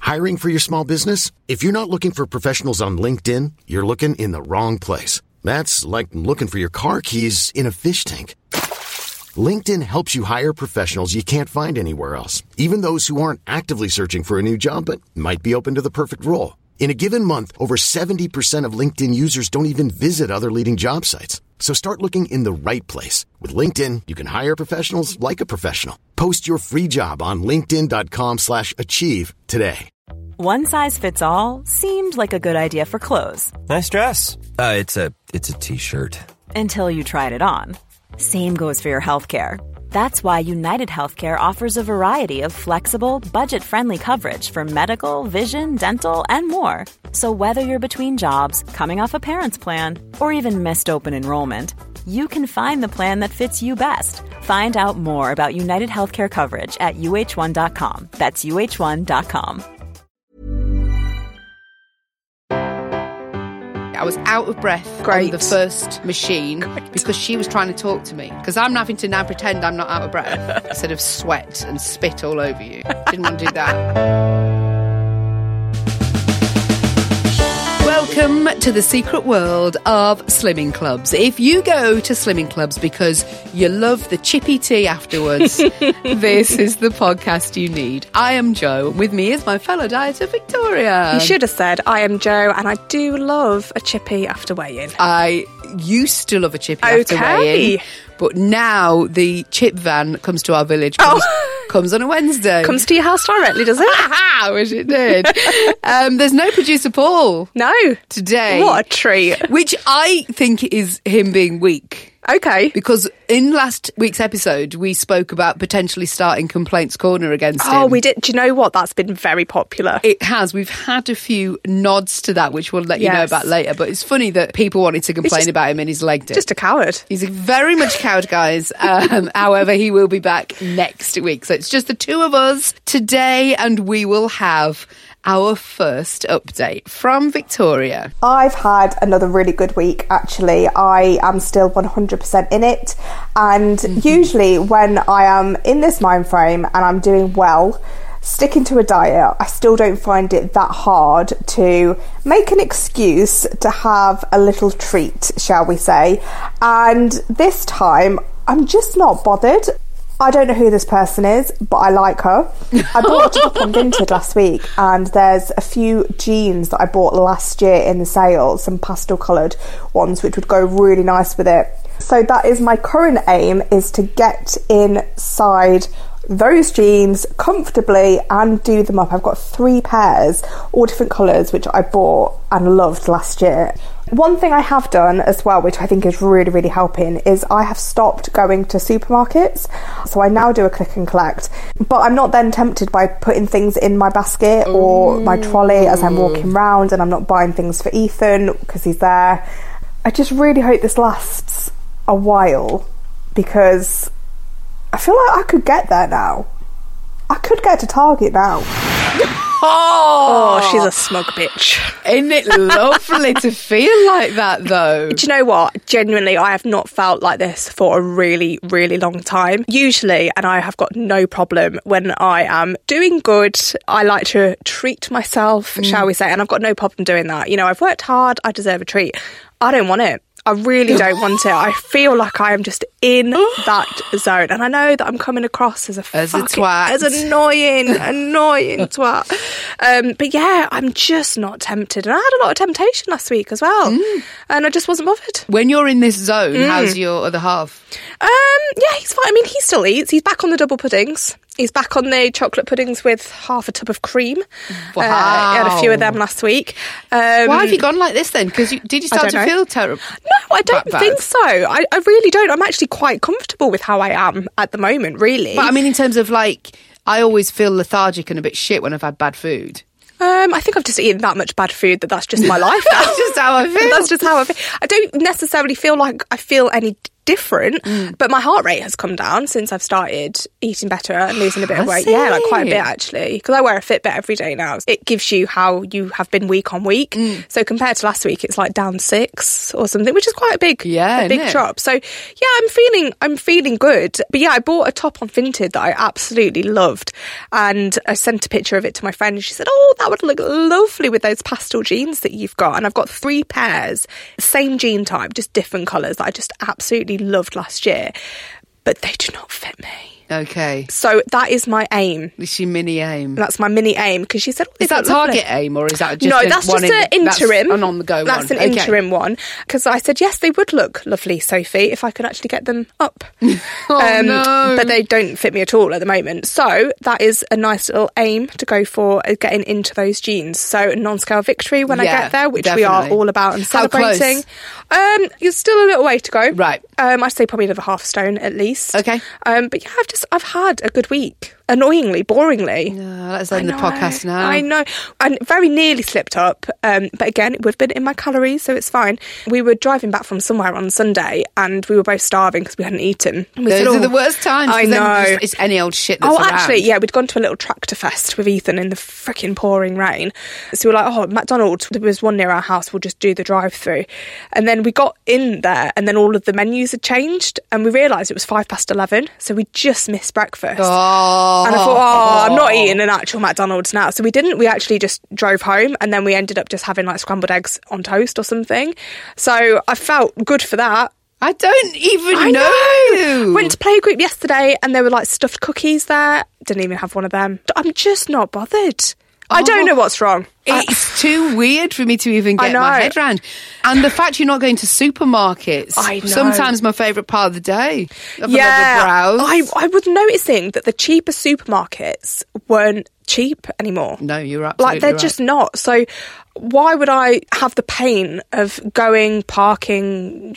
Hiring for your small business? If you're not looking for professionals on LinkedIn, you're looking in the wrong place. That's like looking for your car keys in a fish tank. LinkedIn helps you hire professionals you can't find anywhere else, even those who aren't actively searching for a new job but might be open to the perfect role. In a given month, over 70% of LinkedIn users don't even visit other leading job sites. So start looking in the right place. With LinkedIn, you can hire professionals like a professional. Post your free job on linkedin.com/achieve today. One size fits all seemed like a good idea for clothes. Nice dress. It's a t-shirt. Until you tried it on. Same goes for your healthcare. That's why United Healthcare offers a variety of flexible, budget-friendly coverage for medical, vision, dental, and more. So whether you're between jobs, coming off a parent's plan, or even missed open enrollment, you can find the plan that fits you best. Find out more about United Healthcare coverage at uh1.com. That's uh1.com. I was out of breath on the first machine because she was trying to talk to me. Because I'm having to now pretend I'm not out of breath instead of sweat and spit all over you. Didn't want to do that. Welcome to the secret world of slimming clubs. If you go to slimming clubs because you love the chippy tea afterwards, this is the podcast you need. I am Jo, and with me is my fellow dieter, Victoria. You should have said, I am Jo, and I do love a chippy after weigh-in. I used to love a chippy after weigh-in, but now the chip van that comes to our village comes on a Wednesday. Comes to your house directly, does it? I wish it did. There's no producer Paul. No. Today. What a treat. Which I think is him being weak. Okay. Because in last week's episode, we spoke about potentially starting Complaints Corner against him. Oh, we did. Do you know what? That's been very popular. It has. We've had a few nods to that, which we'll let you know about later. But it's funny that people wanted to complain about him and he's legged it. Just a coward. He's very much a coward, guys. However, he will be back next week. So it's just the two of us today, and we will have our first update from Victoria. I've had another really good week, actually. I am still 100% in it, and usually when I am in this mind frame and I'm doing well, sticking to a diet, I still don't find it that hard to make an excuse to have a little treat, shall we say. And this time, I'm just not bothered. I don't know who this person is, but I like her. I bought a top on Vinted last week, and there's a few jeans that I bought last year in the sale, some pastel coloured ones, which would go really nice with it. So that is my current aim, is to get inside those jeans comfortably and do them up. I've got 3 pairs, all different colours, which I bought and loved last year. One thing I have done as well, which I think is really, really helping, is I have stopped going to supermarkets. So I now do a click and collect. But I'm not then tempted by putting things in my basket or my trolley as I'm walking around, and I'm not buying things for Ethan because he's there. I just really hope this lasts a while, because I feel like I could get there now. I could get to Target now. Oh, she's a smug bitch. Isn't it lovely to feel like that, though? Do you know what? Genuinely, I have not felt like this for a really, really long time. Usually, and I have got no problem when I am doing good, I like to treat myself, shall we say, and I've got no problem doing that. You know, I've worked hard, I deserve a treat. I don't want it. I really don't want it. I feel like I am just in that zone. And I know that I'm coming across as a twat. As annoying twat. But yeah, I'm just not tempted. And I had a lot of temptation last week as well. And I just wasn't bothered. When you're in this zone, how's your other half? Yeah, he's fine. I mean, he still eats. He's back on the double puddings. He's back on the chocolate puddings with half a tub of cream. Wow. He had a few of them last week. Why have you gone like this then? Because did you start to feel terrible? No, I don't think so. I really don't. I'm actually quite comfortable with how I am at the moment, really. But I mean, in terms of like, I always feel lethargic and a bit shit when I've had bad food. I think I've just eaten that much bad food that's just my life now. That's just how I feel. That's just how I feel. I don't necessarily feel like I feel any different, but my heart rate has come down since I've started eating better and losing a bit of weight. Yeah, like quite a bit actually, because I wear a Fitbit every day now. It gives you how you have been week on week. So compared to last week, it's like down 6 or something, which is quite a big drop. So yeah, I'm feeling good. But yeah, I bought a top on Vinted that I absolutely loved, and I sent a picture of it to my friend, and she said, "Oh, that would look lovely with those pastel jeans that you've got." And I've got 3 pairs, same jean type, just different colours that I just absolutely loved last year, but they do not fit me. Okay. So that is my aim. This is your mini aim. That's my mini aim, because she said, is that Target aim, or is that just no, that's just an interim. That's an on-the-go one. That's an interim one. Because I said, yes, they would look lovely, Sophie, if I could actually get them up. No. But they don't fit me at all at the moment. So that is a nice little aim to go for, getting into those jeans. So non-scale victory when I get there, which we are all about and celebrating. How close? There's still a little way to go. Right. I'd say probably another half stone at least. Okay. But yeah, I've had a good week. Annoyingly, boringly. Let's end the podcast now. I know. And very nearly slipped up. But again, it would have been in my calories, so it's fine. We were driving back from somewhere on Sunday, and we were both starving because we hadn't eaten. Those are the worst times. I know. It's any old shit that's around. Actually, yeah, we'd gone to a little tractor fest with Ethan in the freaking pouring rain. So we were like, McDonald's, there was one near our house, we'll just do the drive-through. And then we got in there, and then all of the menus had changed, and we realised it was 11:05, so we just missed breakfast. And I thought, I'm not eating an actual McDonald's now. So we didn't. We actually just drove home, and then we ended up just having like scrambled eggs on toast or something. So I felt good for that. I don't even know. Went to playgroup yesterday, and there were like stuffed cookies there. Didn't even have one of them. I'm just not bothered. I don't know what's wrong. It's too weird for me to even get my head around. And the fact you're not going to supermarkets. I know. Sometimes my favourite part of the day. I was noticing that the cheaper supermarkets weren't cheap anymore. No, you're absolutely like, they're right. just not. So why would I have the pain of going, parking?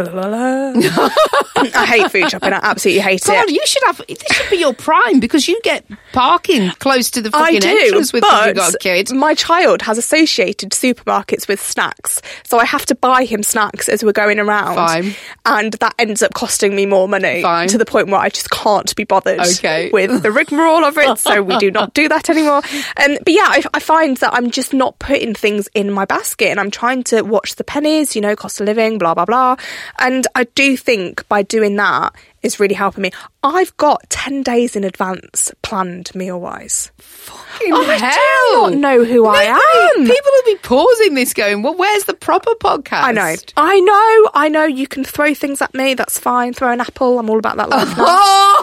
I hate food shopping. I absolutely hate it. God, you should have. This should be your prime, because you get parking close to the fucking entrance with when you've got a kid. My child has associated supermarkets with snacks, so I have to buy him snacks as we're going around. Fine. And that ends up costing me more money. Fine. To the point where I just can't be bothered Okay. with the rigmarole of it. So we do not do that anymore. But yeah, I find that I'm just not putting things in my basket, and I'm trying to watch the pennies, cost of living, blah blah blah. And I do think by doing that is really helping me. I've got 10 days in advance planned meal wise. I do not know who I am. People will be pausing this going, well, where's the proper podcast? I know you can throw things at me, that's fine. Throw an apple, I'm all about that life now.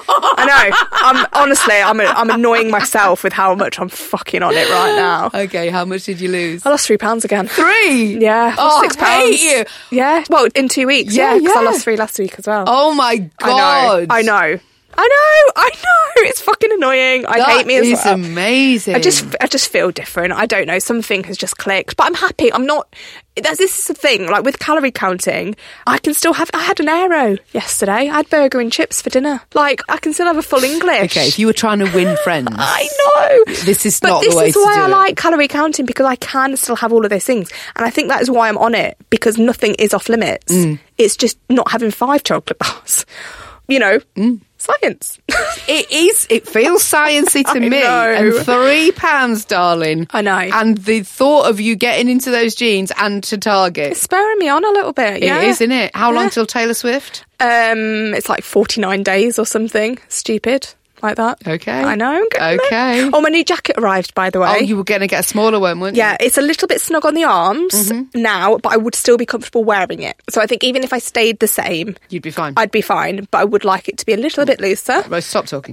I know. I'm annoying myself with how much I'm fucking on it right now. Okay, how much did you lose? I lost £3 again. 3? Yeah, £6. I hate you. Yeah, well, in 2 weeks, because I lost 3 last week as well. Oh my God. I know. It's fucking annoying. I hate me as well. That is amazing. I just feel different. I don't know. Something has just clicked. But I'm happy. I'm not... This is the thing. Like with calorie counting, I can still have... I had an Aero yesterday. I had burger and chips for dinner. Like, I can still have a full English. Okay, if you were trying to win friends... I know. This is not the way to do it. But this is why I like calorie counting, because I can still have all of those things. And I think that is why I'm on it, because nothing is off limits. It's just not having 5 chocolate bars. Science. It is. It feels sciencey to me. And £3, darling. I know. And the thought of you getting into those jeans and to Target. It's spurring me on a little bit, yeah. It is, isn't it? How long till Taylor Swift? It's like 49 days or something. Stupid. Like that. Okay. I know. Okay. Oh, my new jacket arrived, by the way. Oh, you were going to get a smaller one, weren't you? Yeah, it's a little bit snug on the arms now, but I would still be comfortable wearing it. So I think even if I stayed the same... You'd be fine. I'd be fine, but I would like it to be a little bit looser. Right, stop talking.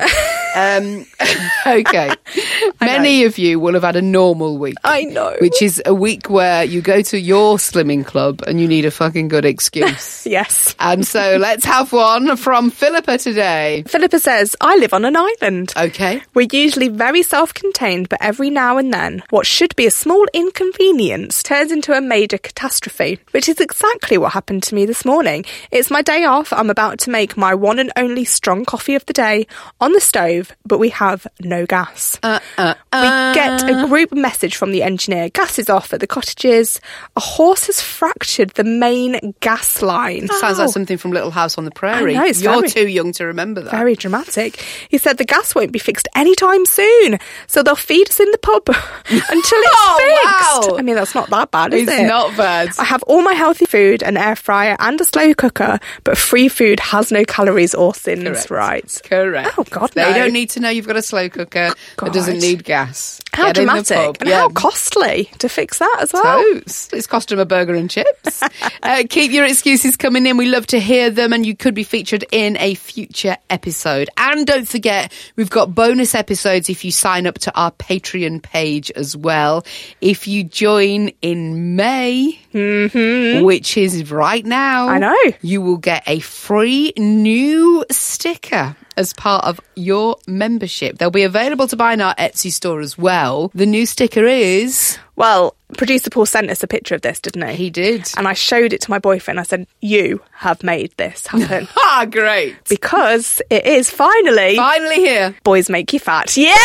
Okay. Many of you will have had a normal week. I know. Which is a week where you go to your slimming club and you need a fucking good excuse. Yes. And so let's have one from Philippa today. Philippa says, I live on an an island. Okay. We're usually very self-contained, but every now and then, what should be a small inconvenience turns into a major catastrophe, which is exactly what happened to me this morning. It's my day off. I'm about to make my one and only strong coffee of the day on the stove, but we have no gas. We get a group message from the engineer. Gas is off at the cottages. A horse has fractured the main gas line. Sounds like something from Little House on the Prairie. I know, it's You're very- too young to remember that. Very dramatic. He said the gas won't be fixed anytime soon, so they'll feed us in the pub until it's fixed. Wow. I mean, that's not that bad, is It's it? not bad. I have all my healthy food, an air fryer and a slow cooker, but free food has no calories or sins, right? Correct. Oh, God, They no. don't need to know you've got a slow cooker that doesn't God. need gas. How Get in the dramatic pub. and Yeah. how costly to fix that as well. Totes. It's cost them a burger and chips. Keep your excuses coming in. We love to hear them, and you could be featured in a future episode. And don't forget, we've got bonus episodes if you sign up to our Patreon page as well. If you join in May, which is right now, I know. you will get a free new sticker as part of your membership. They'll be available to buy in our Etsy store as well. The new sticker is... Well, producer Paul sent us a picture of this, didn't he? He did. And I showed it to my boyfriend. I said, you have made this happen. Ah, great. Because it is finally Finally here. Boys Make You Fat. Yay!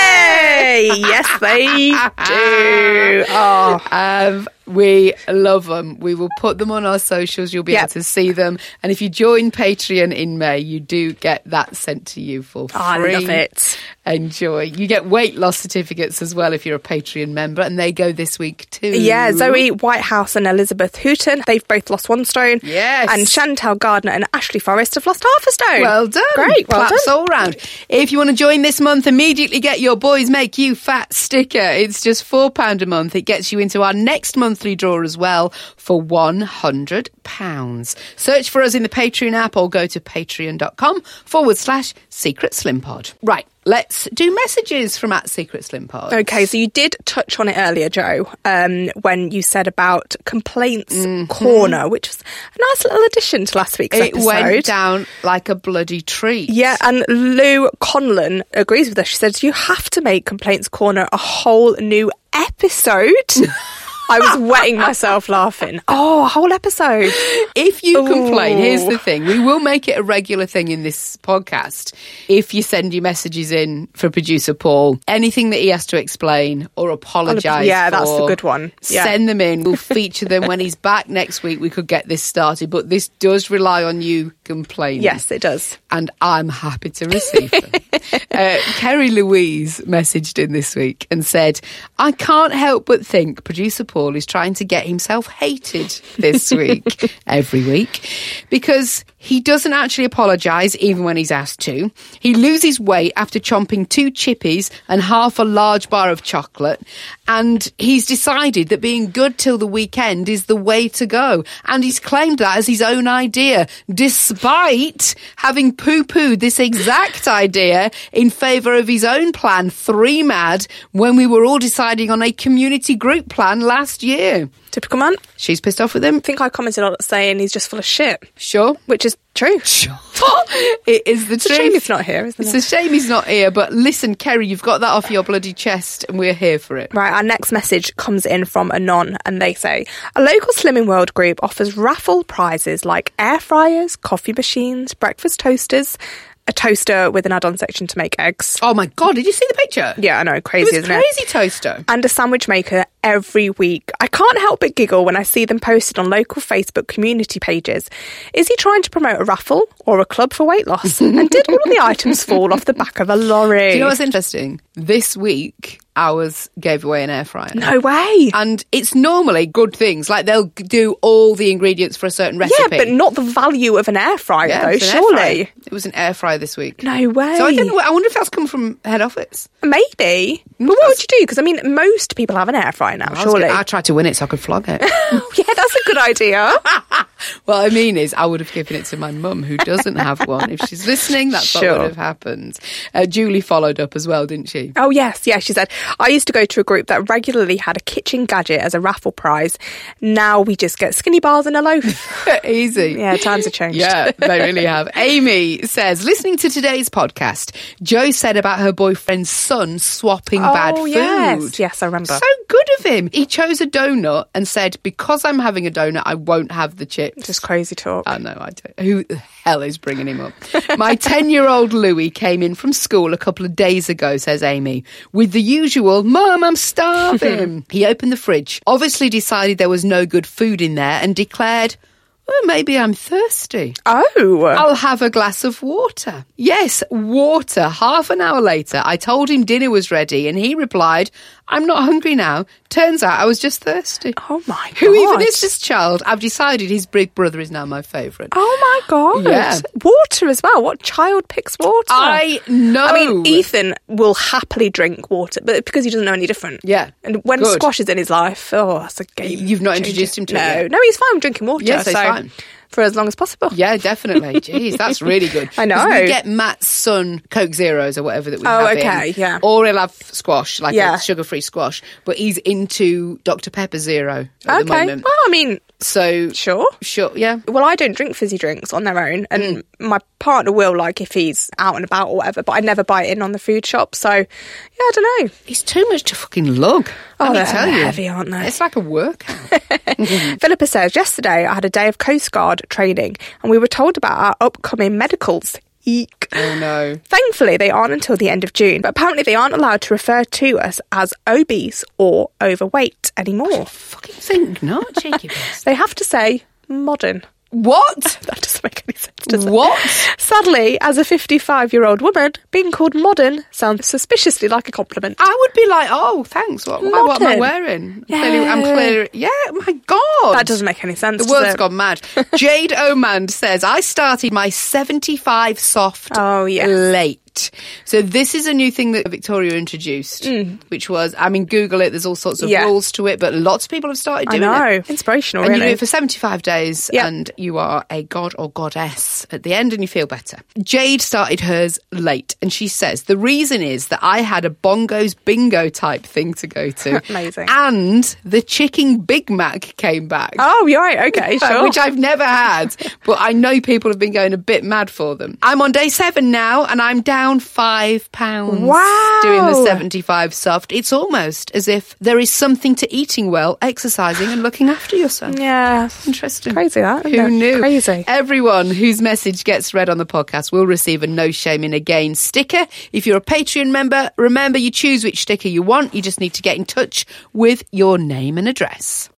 Yes, they do. Oh, We love them. We will put them on our socials. You'll be Yep. able to see them. And if you join Patreon in May, you do get that sent to you for free. I love it. Enjoy. You get weight loss certificates as well if you're a Patreon member, and they go this week too. Yeah, Zoe Whitehouse and Elizabeth Hooton, they've both lost 1 stone. Yes. And Chantal Gardner and Ashley Forrest have lost half a stone. Well done. Great, well Claps done. all round. If you want to join this month, immediately get your Boys Make You Fat sticker. It's just £4 a month. It gets you into our next monthly draw as well for £100. Search for us in the Patreon app or go to patreon.com/Secret Slim Pod. Right. Let's do messages from @SecretSlimPod. Okay, so you did touch on it earlier, Joe, when you said about Complaints Corner, which was a nice little addition to last week's It episode. went down like a bloody treat. Yeah, and Lou Conlon agrees with us. She says, you have to make Complaints Corner a whole new episode. I was wetting myself laughing. Oh, a whole episode. If you complain, Ooh. here's the thing. We will make it a regular thing in this podcast. If you send your messages in for producer Paul, anything that he has to explain or apologise Yeah, for, that's the good one. Yeah. Send them in. We'll feature them when he's back next week. We could get this started. But this does rely on you complaining. Yes, it does. And I'm happy to receive them. Kerry Louise messaged in this week and said, I can't help but think producer Paul is trying to get himself hated this week, every week, because he doesn't actually apologise even when he's asked to. He loses weight after chomping 2 chippies and half a large bar of chocolate. And he's decided that being good till the weekend is the way to go. And he's claimed that as his own idea, despite having poo-pooed this exact idea in favour of his own plan, 3 Mad, when we were all deciding on a community group plan last year. Typical man. She's pissed off with him. I think I commented on it saying he's just full of shit, Sure. which is true. Sure. It is the It's a truth. shame he's not here, isn't It's it? a shame he's not here, but listen, Kerry, you've got that off your bloody chest and we're here for it. Right, our next message comes in from Anon, and they say, a local Slimming World group offers raffle prizes like air fryers, coffee machines, breakfast toasters, a toaster with an add-on section to make eggs. Oh my God, did you see the picture? Yeah, I know, crazy, It was isn't it? crazy toaster. And a sandwich maker every week. I can't help but giggle when I see them posted on local Facebook community pages. Is he trying to promote a raffle or a club for weight loss? And did all of the items fall off the back of a lorry? Do you know what's interesting? This week, ours gave away an air fryer. No way. And it's normally good things, like they'll do all the ingredients for a certain recipe. Yeah, but not the value of an air fryer, Yeah, though, it's an air surely. fryer. It was an air fryer this week. No way. So I don't know. I wonder if that's come from head office. Maybe. But what would you do? Because, I mean, most people have an air fryer now, surely. I tried to win it so I could flog it. Yeah, that's a good idea. What I mean is, I would have given it to my mum, who doesn't have one. If she's listening, that's what would have happened. Julie followed up as well, didn't she? Oh, yes. Yeah, she said, I used to go to a group that regularly had a kitchen gadget as a raffle prize. Now we just get skinny bars and a loaf. Easy. Yeah, times have changed. Yeah, they really have. Amy says, listening to today's podcast, Jo said about her boyfriend's son swapping bad food. Yes, I remember. So good of him. He chose a donut and said, because I'm having a donut, I won't have the chips. Just crazy talk. I know, I don't. Who the hell is bringing him up? My 10-year-old Louis came in from school a couple of days ago, says Amy, with the usual, Mum, I'm starving. He opened the fridge, obviously decided there was no good food in there and declared, well, maybe I'm thirsty. Oh. I'll have a glass of water. Yes, water. Half an hour later, I told him dinner was ready and he replied, I'm not hungry now. Turns out I was just thirsty. Oh, my God. Who even is this child? I've decided his big brother is now my favourite. Oh, my God. Yeah. Water as well. What child picks water? I know. I mean, Ethan will happily drink water, but because he doesn't know any different. Yeah. And when Good. squash is in his life, that's a game. You've not changer. introduced him to it No, yet? no, he's fine drinking water. Yes, he's fine. For as long as possible. Yeah, definitely. Jeez, that's really good. I know. 'Cause we get Matt's son Coke Zeros or whatever that we have okay, in. yeah. Or he'll have squash, like Yeah. a sugar-free squash. But he's into Dr. Pepper Zero at the Okay. moment. Well, I mean, So, sure. yeah. Well, I don't drink fizzy drinks on their own, and my partner will, like, if he's out and about or whatever, but I never buy it in on the food shop, so, yeah, I don't know. It's too much to fucking lug. Oh, Let me they're tell you. heavy, aren't they? It's like a workout. Philippa says, yesterday I had a day of Coast Guard training, and we were told about our upcoming medicals. Eek. Oh, no. Thankfully, they aren't until the end of June, but apparently they aren't allowed to refer to us as obese or overweight anymore. Fucking think not, cheeky bastard. They have to say modern. What? That doesn't make any sense, does it? What? Sadly, as a 55-year-old woman, being called modern sounds suspiciously like a compliment. I would be like, oh, thanks. What am I Modern. wearing? Yeah. I'm clear. Yeah, my God. That doesn't make any sense. The world's gone mad. Jade Omand says, I started my 75 soft late. So this is a new thing that Victoria introduced, which was, I mean, Google it, there's all sorts of rules to it, but lots of people have started doing it. Inspirational, and really. you do it for 75 days and you are a god or goddess at the end and you feel better. Jade started hers late and she says, the reason is that I had a Bongos bingo type thing to go to. Amazing. And the chicken Big Mac came back. Oh, you're right, okay, sure. Which I've never had, but I know people have been going a bit mad for them. I'm on day 7 now and I'm down £5. Wow. Doing the 75 soft. It's almost as if there is something to eating well, exercising and looking after yourself. Yeah. Interesting. Crazy that, isn't Who it? knew? Crazy. Everyone whose message gets read on the podcast will receive a No Shaming Again sticker. If you're a Patreon member, remember you choose which sticker you want. You just need to get in touch with your name and address.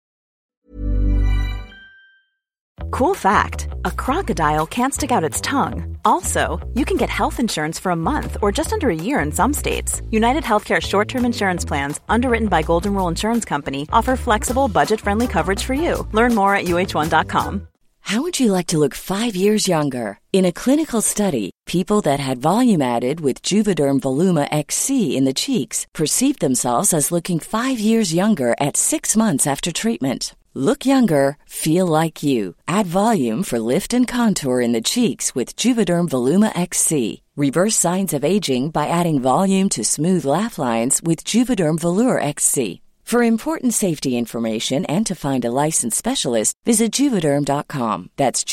Cool fact, a crocodile can't stick out its tongue. Also, you can get health insurance for a month or just under a year in some states. United Healthcare short-term insurance plans, underwritten by Golden Rule Insurance Company, offer flexible, budget-friendly coverage for you. Learn more at UH1.com. How would you like to look 5 years younger? In a clinical study, people that had volume added with Juvederm Voluma XC in the cheeks perceived themselves as looking 5 years younger at 6 months after treatment. Look younger, feel like you. Add volume for lift and contour in the cheeks with Juvederm Voluma XC. Reverse signs of aging by adding volume to smooth laugh lines with Juvederm Volure XC. For important safety information and to find a licensed specialist, visit Juvederm.com. That's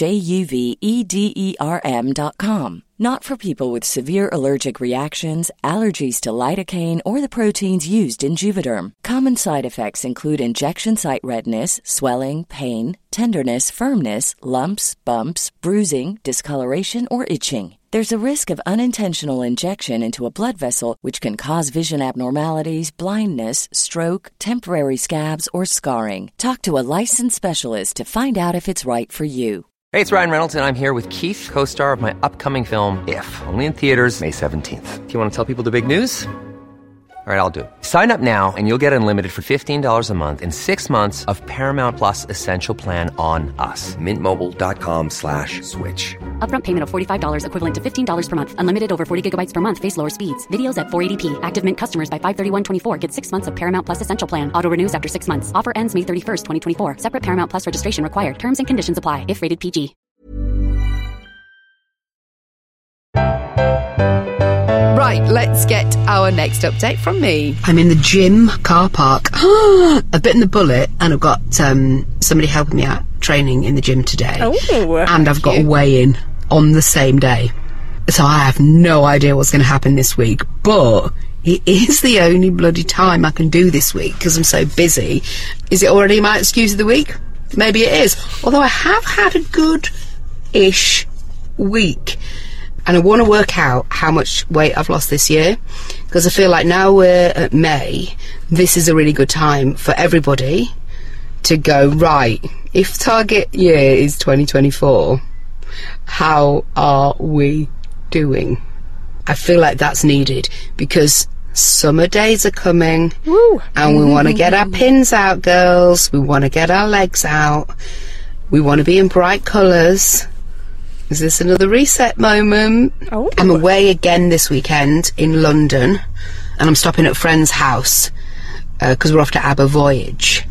JUVEDERM.com. Not for people with severe allergic reactions, allergies to lidocaine, or the proteins used in Juvederm. Common side effects include injection site redness, swelling, pain, tenderness, firmness, lumps, bumps, bruising, discoloration, or itching. There's a risk of unintentional injection into a blood vessel, which can cause vision abnormalities, blindness, stroke, temporary scabs, or scarring. Talk to a licensed specialist to find out if it's right for you. Hey, it's Ryan Reynolds, and I'm here with Keith, co-star of my upcoming film, If, only in theaters May 17th. Do you want to tell people the big news? All right, I'll do it. Sign up now and you'll get unlimited for $15 a month and 6 months of Paramount Plus Essential Plan on us. Mintmobile.com/switch. Upfront payment of $45 equivalent to $15 per month. Unlimited over 40 gigabytes per month. Face lower speeds. Videos at 480p. Active Mint customers by 531.24 get 6 months of Paramount Plus Essential Plan. Auto renews after 6 months. Offer ends May 31st, 2024. Separate Paramount Plus registration required. Terms and conditions apply if rated PG. Right, let's get our next update from me. I'm in the gym car park. I've bitten the bullet and I've got somebody helping me out training in the gym today. Oh, and I've got a weigh-in on the same day. So I have no idea what's going to happen this week. But it is the only bloody time I can do this week because I'm so busy. Is it already my excuse of the week? Maybe it is. Although I have had a good-ish week. And I want to work out how much weight I've lost this year because I feel like now we're at May, this is a really good time for everybody to go, right, if target year is 2024, how are we doing? I feel like that's needed because summer days are coming. Woo. And we want to get our pins out, girls. We want to get our legs out. We want to be in bright colours. Is this another reset moment? Oh. I'm away again this weekend in London and I'm stopping at a friend's house because we're off to Aber Voyage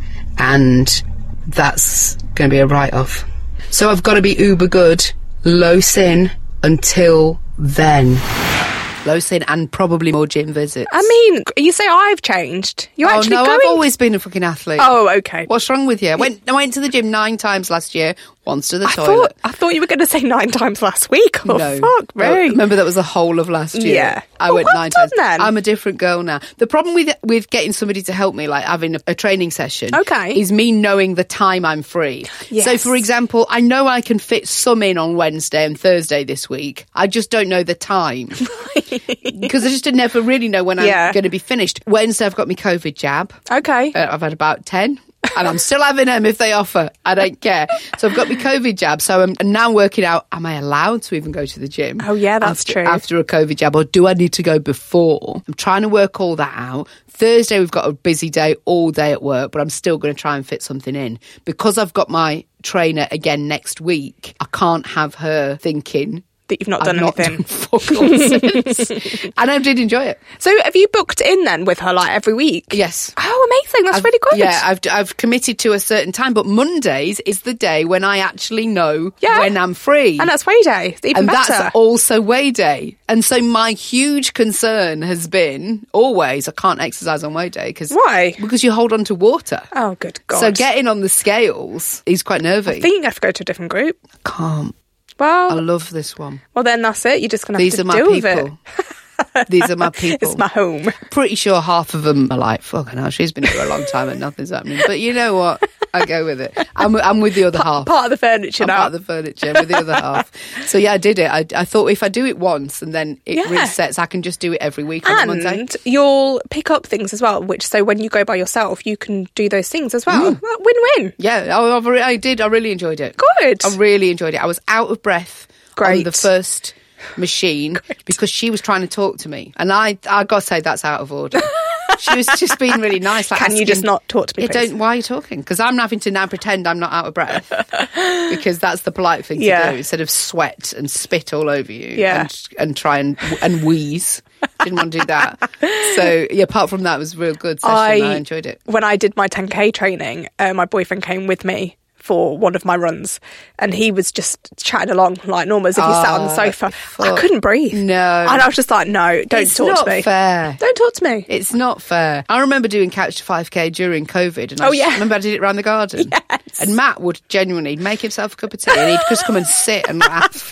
and that's going to be a write-off. So I've got to be uber good, low sin until then. Low sin and probably more gym visits. I mean, you say I've changed. You're actually no, going... I've always been a fucking athlete. Oh, okay. What's wrong with you? I went to the gym 9 times last year, once to the toilet. I thought you were going to say 9 times last week. Oh, no. fuck me. Remember, that was the whole of last year. Yeah. I went 9 times. Then. I'm a different girl now. The problem with getting somebody to help me, like having a training session, is me knowing the time I'm free. Yes. So, for example, I know I can fit some in on Wednesday and Thursday this week. I just don't know the time. Because I just never really know when I'm going to be finished. Wednesday, I've got my COVID jab. Okay. I've had about 10. And I'm still having them if they offer. I don't care. So I've got my COVID jab. So I'm now working out, am I allowed to even go to the gym? Oh, yeah, that's true. After a COVID jab, or do I need to go before? I'm trying to work all that out. Thursday, we've got a busy day, all day at work, but I'm still going to try and fit something in. Because I've got my trainer again next week, I can't have her thinking that you've not done anything. Fuck all since. And I did enjoy it. So have you booked in then with her like every week? Yes. Oh, amazing. That's really good. Yeah, I've committed to a certain time, but Mondays is the day when I actually know when I'm free. And that's weigh day. It's even better. That's also weigh day. And so my huge concern has been always, I can't exercise on weigh day. Why? Because you hold on to water. Oh, good God. So getting on the scales is quite nervy. I think you have to go to a different group. Can't. Well, I love this one. Well, then that's it. You're just going to have to deal with it. These are my people. It's my home. Pretty sure half of them are like, fucking hell, she's been here a long time and nothing's happening. But you know what? I go with it. I'm with the other half. Part of the furniture now. Part of the furniture with the other half. So yeah, I did it. I thought if I do it once and then it resets, I can just do it every week on Monday. And you'll pick up things as well, which so when you go by yourself, you can do those things as well. Win-win. Yeah, I did. I really enjoyed it. Good. I really enjoyed it. I was out of breath on the first machine because she was trying to talk to me, and I got to say that's out of order. She was just being really nice. Like, can you just not talk to me, please? Why are you talking? Because I'm having to now pretend I'm not out of breath because that's the polite thing to do instead of sweat and spit all over you and try and wheeze. Didn't want to do that. So yeah, apart from that, it was a real good session. I enjoyed it. When I did my 10K training, my boyfriend came with me for one of my runs, and he was just chatting along like normal as if he sat on the sofa. I couldn't breathe. No. And I was just like, no, don't talk to me. It's not fair. Don't talk to me. It's not fair. I remember doing Couch to 5K during COVID. And I remember I did it around the garden. Yes. And Matt would genuinely make himself a cup of tea and he'd just come and sit and laugh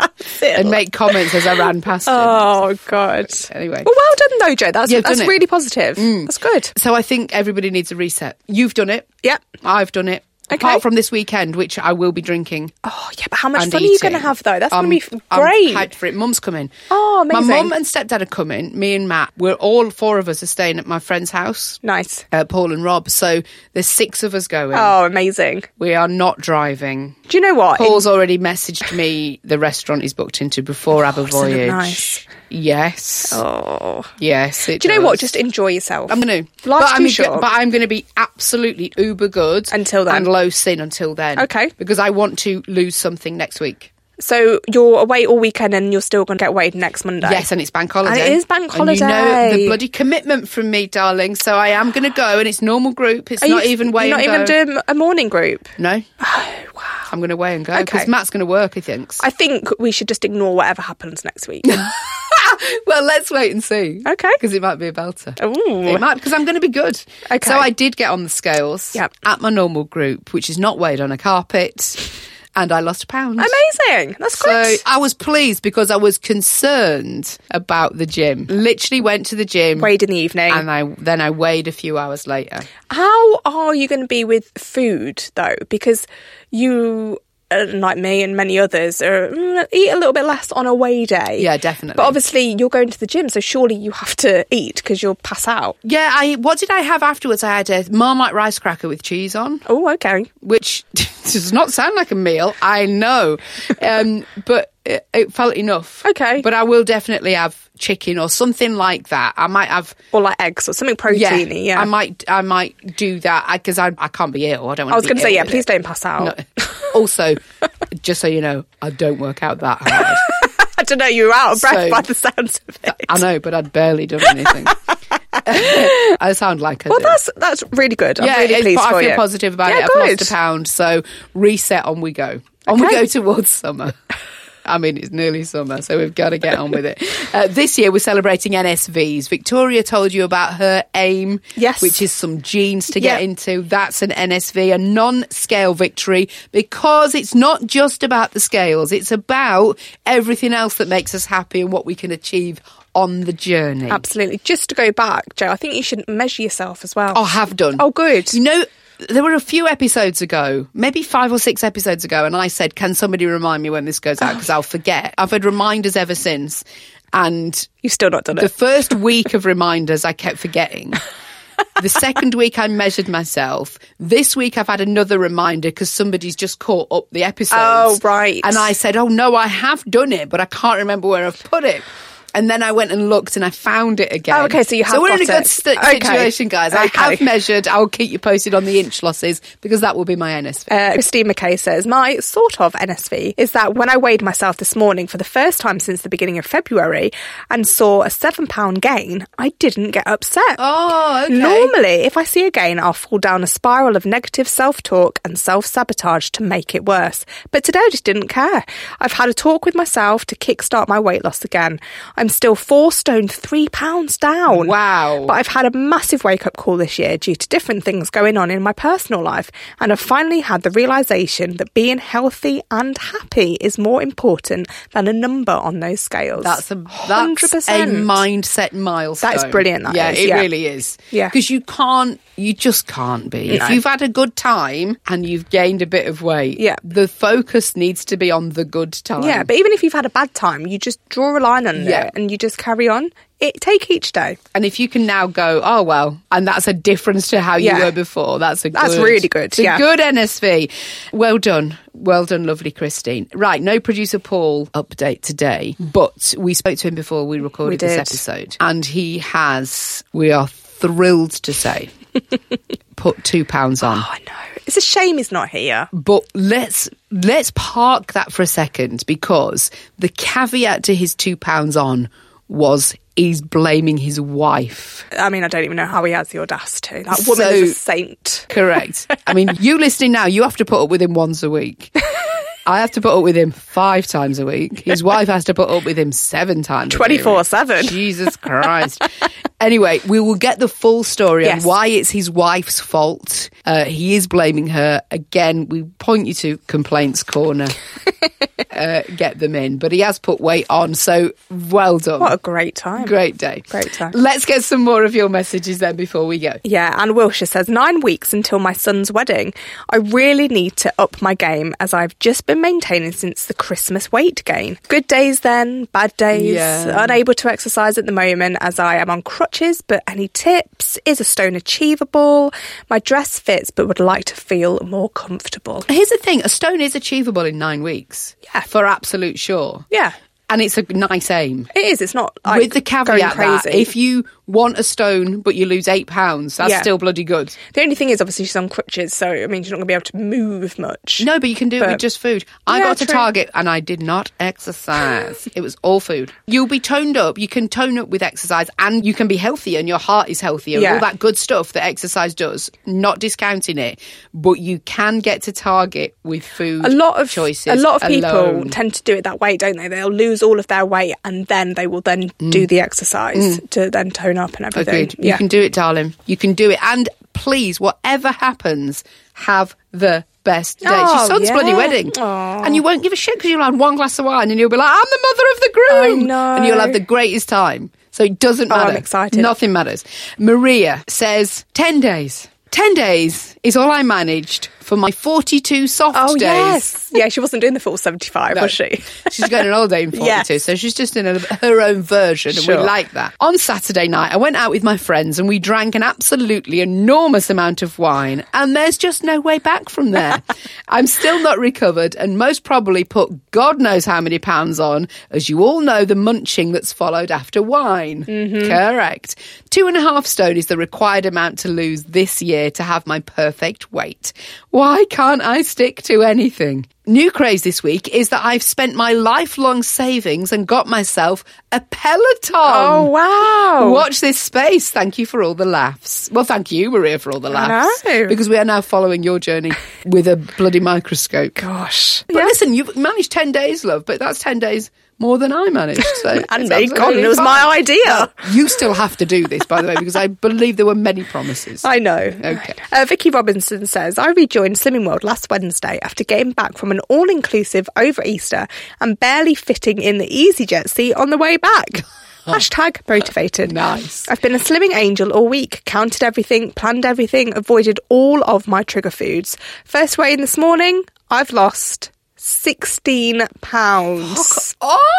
and make comments as I ran past him. Oh, God. Anyway. Well done, though, Joe. That's really positive. That's good. So I think everybody needs a reset. You've done it. Yep. I've done it. Okay. Apart from this weekend, which I will be drinking. Oh, yeah, but how much fun are you going to have, though? That's going to be great. I'm hyped for it. Mum's coming. Oh, amazing. My mum and stepdad are coming. Me and Matt. We're all 4 of us are staying at my friend's house. Nice. Paul and Rob. So there's 6 of us going. Oh, amazing. We are not driving. Do you know what? Paul's already messaged me the restaurant he's booked into before our voyage. Nice. Yes. Oh. Yes, it Do you know does. what? Just enjoy yourself. I'm going to. Life's too short. But I'm going to be absolutely uber good. Until then. And low sin until then. Okay. Because I want to lose something next week. So you're away all weekend and you're still going to get weighed next Monday? Yes, and it's bank holiday. And it is bank holiday. And you know the bloody commitment from me, darling. So I am going to go, and it's normal group. It's not even weigh and go. You're not even doing a morning group? No. Oh, wow. I'm going to weigh and go because Matt's going to work, he thinks. I think we should just ignore whatever happens next week. Well, let's wait and see. Okay. Because it might be a belter. Ooh. It might, because I'm going to be good. Okay. So I did get on the scales at my normal group, which is not weighed on a carpet, and I lost £1. Amazing. That's great. So I was pleased because I was concerned about the gym. Literally went to the gym. Weighed in the evening. And then I weighed a few hours later. How are you going to be with food, though? Because you, like me and many others, eat a little bit less on a weigh day. Yeah, definitely. But obviously you're going to the gym, so surely you have to eat because you'll pass out. Yeah, what did I have afterwards? I had a Marmite rice cracker with cheese on. Oh, okay. Which does not sound like a meal, I know. But it felt enough. Okay. But I will definitely have chicken or something like that. I might have... Or like eggs or something proteiny, yeah. I might do that because I can't be ill. I don't want to be ill. I was going to say, yeah, please it. don't pass out. No. Also, just so you know, I don't work out that hard. I don't know, you were out of breath by the sounds of it. I know, but I'd barely done anything. I sound like I do. Well, that's really good. I'm really pleased but for I feel you. positive about Yeah, it. good. I've lost £1, so reset, on we go. On we go towards summer. I mean, it's nearly summer, so we've got to get on with it. This year, we're celebrating NSVs. Victoria told you about her aim, yes, which is some jeans to get into. That's an NSV, a non-scale victory, because it's not just about the scales. It's about everything else that makes us happy and what we can achieve on the journey. Absolutely. Just to go back, Jo, I think you should measure yourself as well. Oh, I have done. Oh, good. You know, there were a few episodes ago, maybe 5 or 6 episodes ago, and I said, can somebody remind me when this goes out, because I'll forget. I've had reminders ever since, and you've still not done it. The first week of reminders I kept forgetting. The second week I measured myself. This week I've had another reminder because somebody's just caught up the episodes. Oh, right. And I said, oh no, I have done it, but I can't remember where I've put it. And then I went and looked and I found it again. Oh, okay, so you have we're got in a good it. situation, guys. Okay. I have measured. I'll keep you posted on the inch losses because that will be my NSV. Christine McKay says, my sort of NSV is that when I weighed myself this morning for the first time since the beginning of February and saw a £7 gain, I didn't get upset. Oh, okay. Normally, if I see a gain, I'll fall down a spiral of negative self-talk and self-sabotage to make it worse. But today I just didn't care. I've had a talk with myself to kickstart my weight loss again. I'm still 4 stone 3 pounds down. Wow. But I've had a massive wake-up call this year due to different things going on in my personal life, and I've finally had the realisation that being healthy and happy is more important than a number on those scales. That's a 100%. mindset milestone. That's brilliant, that is, it yeah. really is. Yeah. Because you just can't be. No. If you've had a good time and you've gained a bit of weight, the focus needs to be on the good time. Yeah, but even if you've had a bad time, you just draw a line under it and you just carry on. Take each day. And if you can now go, oh, well, and that's a difference to how you were before, that's really good. It's a good NSV. Well done. Well done, lovely Christine. Right, no producer Paul update today, but we spoke to him before we recorded this episode. And we are thrilled to say, put £2 on. Oh, I know. It's a shame he's not here. But let's park that for a second, because the caveat to his £2 on was he's blaming his wife. I mean, I don't even know how he has the audacity. That woman is a saint. Correct. I mean, you listening now, you have to put up with him once a week. I have to put up with him 5 times a week. His wife has to put up with him 7 times 24/7. Jesus Christ. Anyway, we will get the full story on why it's his wife's fault. He is blaming her. Again, we point you to Complaints Corner. Get them in. But he has put weight on, so well done. What a great time. Great day. Great time. Let's get some more of your messages then before we go. Yeah, Anne Wilshire says, 9 weeks until my son's wedding. I really need to up my game as I've just been been maintaining since the Christmas weight gain. Good days then, bad days. Yeah. Unable to exercise at the moment as I am on crutches, but any tips? Is a stone achievable? My dress fits, but would like to feel more comfortable. Here's the thing, a stone is achievable in 9 weeks. Yeah. For absolute sure. Yeah. And it's a nice aim. It is. It's not like with the going caveat that crazy. if you want a stone but you lose £8, that's Yeah. still bloody good. The only thing is, obviously, she's on crutches, so it means you're not going to be able to move much. No, but you can do it with just food. I Yeah, got to true. Target and I did not exercise. It was all food. You'll be toned up. You can tone up with exercise and you can be healthier and your heart is healthier. Yeah. All that good stuff that exercise does. Not discounting it, but you can get to Target with food A lot of choices. A lot of people alone. tend to do it that way, don't they? They'll lose all of their weight and then they will then do the exercise to then tone up and everything. Agreed. You can do it, darling. You can do it. And please, whatever happens, have the best day. It's your Oh, son's yeah. bloody wedding. Aw. And you won't give a shit because you'll have one glass of wine and you'll be like, I'm the mother of the groom. I know. And you'll have the greatest time. So it doesn't Oh, matter. I'm excited. Nothing matters. Maria says, 10 days. 10 daes is all I managed for my 42 soft Oh, days. yes. Yeah, she wasn't doing the full 75, No. was she? She's going on holiday in 42, Yes. so she's just in her own version, and Sure. we like that. On Saturday night, I went out with my friends and we drank an absolutely enormous amount of wine, and there's just no way back from there. I'm still not recovered and most probably put God knows how many pounds on, as you all know the munching that's followed after wine. Correct. 2.5 stone is the required amount to lose this year to have my perfect weight. Why can't I stick to anything? New craze this week is that I've spent my lifelong savings and got myself a Peloton. Oh, wow. Watch this space. Thank you for all the laughs. Well, thank you, Maria, for all the laughs. know. Because we are now following your journey with a bloody microscope. Gosh. But listen, you've managed 10 days, love, but that's 10 days more than I managed. So And it's me, God, absolutely it was fine. my idea. Well, you still have to do this, by the way, because I believe there were many promises. I know. Okay. Vicky Robinson says, I rejoined Slimming World last Wednesday after getting back from an all-inclusive over Easter and barely fitting in the EasyJet seat on the way back. Hashtag motivated. Nice. I've been a slimming angel all week, counted everything, planned everything, avoided all of my trigger foods. First weigh in this morning, I've lost 16 pounds.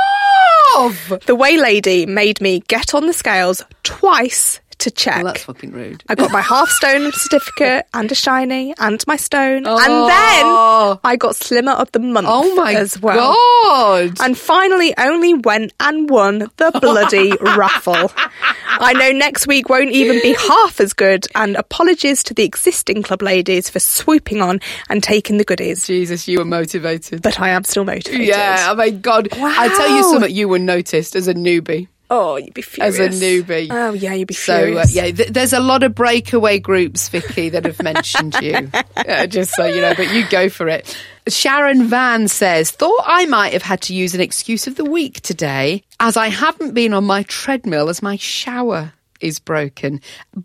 Off! The weigh lady made me get on the scales twice to check. Well, that's fucking rude. I got my half stone certificate and a shiny and my stone. Oh. And then I got Slimmer of the Month Oh my as well. God. And finally only went and won the bloody raffle. I know next week won't even be half as good, and apologies to the existing club ladies for swooping on and taking the goodies. Jesus, you were motivated. But I am still motivated. Yeah, oh my God. Wow. I tell you something, you were noticed as a newbie. Oh, you'd be furious. As a newbie. Oh, yeah, you'd be So, furious. there's a lot of breakaway groups, Vicky, that have mentioned you. Just so you know, but you go for it. Sharon Van says, thought I might have had to use an excuse of the week today, as I haven't been on my treadmill as my shower is broken.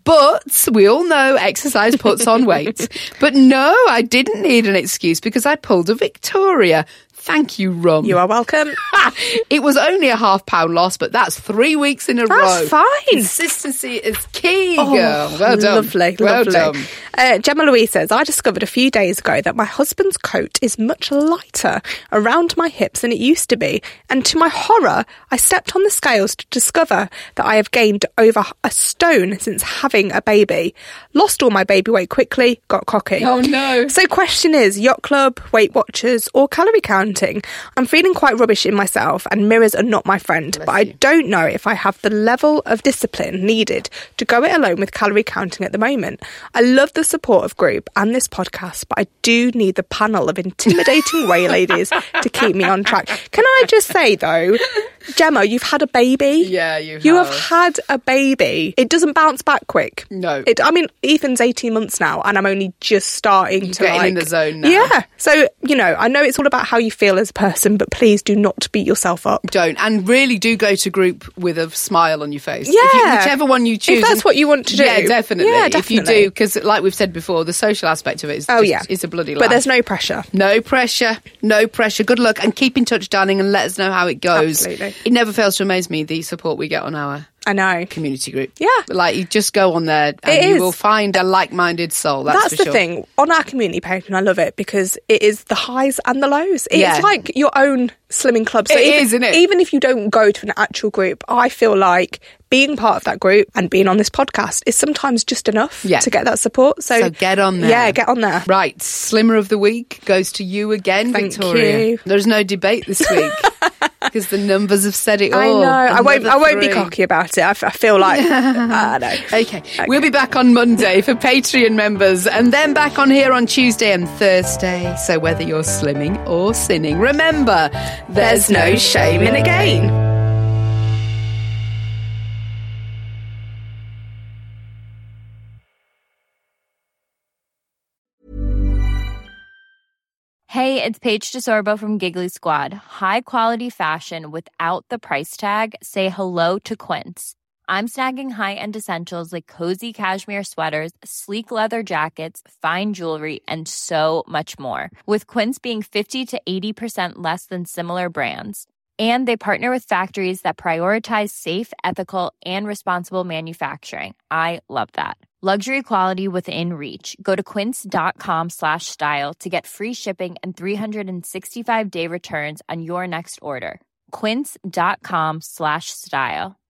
But we all know exercise puts on weight. But no, I didn't need an excuse because I pulled a Victoria. Thank you, Rum. You are welcome. It was only a £0.5 loss, but that's 3 weeks in a row. That's fine. Consistency is key, girl. Well done. Lovely, Well lovely. done. Gemma Louise says, I discovered a few days ago that my husband's coat is much lighter around my hips than it used to be. And to my horror, I stepped on the scales to discover that I have gained over a stone since having a baby. Lost all my baby weight quickly, got cocky. Oh, no. So question is, Yacht Club, Weight Watchers or calorie counting? I'm feeling quite rubbish in myself and mirrors are not my friend, but I don't know if I have the level of discipline needed to go it alone with calorie counting at the moment. I love the support of group and this podcast, but I do need the panel of intimidating way ladies to keep me on track. Can I just say though, Gemma, you've had a baby. Yeah, you have had a baby. It doesn't bounce back quick. No. I mean, Ethan's 18 months now and I'm only just starting to getting in the zone now. Yeah. So, you know, I know it's all about how you feel as a person, but please do not beat yourself up. Don't. And really do go to group with a smile on your face. Yeah. Whichever one you choose. If that's what you want to do. Yeah, definitely. Yeah, If you definitely. do, because like we've said before, the social aspect of it is is a bloody laugh. But there's no pressure. No pressure. No pressure. Good luck and keep in touch, darling, and let us know how it goes. Absolutely. It never fails to amaze me, the support we get on our I know. community group. Yeah. Like, you just go on there and It you is. will find a like-minded soul. That's for the sure. thing. On our community page, and I love it because it is the highs and the lows. It's Yeah. like your own slimming club. So It even, is, isn't it? Even if you don't go to an actual group, I feel like being part of that group and being on this podcast is sometimes just enough to get that support. So get on there. Yeah, get on there. Right, Slimmer of the Week goes to you again, Thank Victoria. you. There's no debate this week because the numbers have said it all. I know. I won't be Another 3. cocky about it. I feel like no. Okay. We'll be back on Monday for Patreon members and then back on here on Tuesday and Thursday. So whether you're slimming or sinning, remember, there's no shame in a gain. Hey, it's Paige DeSorbo from Giggly Squad. High quality fashion without the price tag. Say hello to Quince. I'm snagging high-end essentials like cozy cashmere sweaters, sleek leather jackets, fine jewelry, and so much more. With Quince being 50 to 80% less than similar brands. And they partner with factories that prioritize safe, ethical, and responsible manufacturing. I love that. Luxury quality within reach. Go to quince.com/style to get free shipping and 365-day returns on your next order. Quince.com/style.